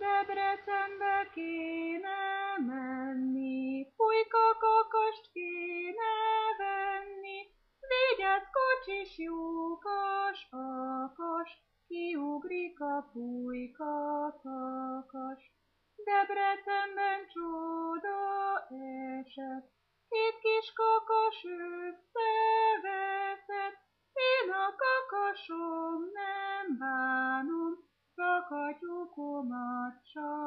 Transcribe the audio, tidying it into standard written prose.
Debrecenbe kéne menni, pulyka-kakast kéne venni, vigyázz, kocsis lyukas, akas, kiugrik a pulyka-kakas. Debrecenben csoda esett, két kis kakas összeveszett, én a kakasom nem bánom, csak a tyúkomat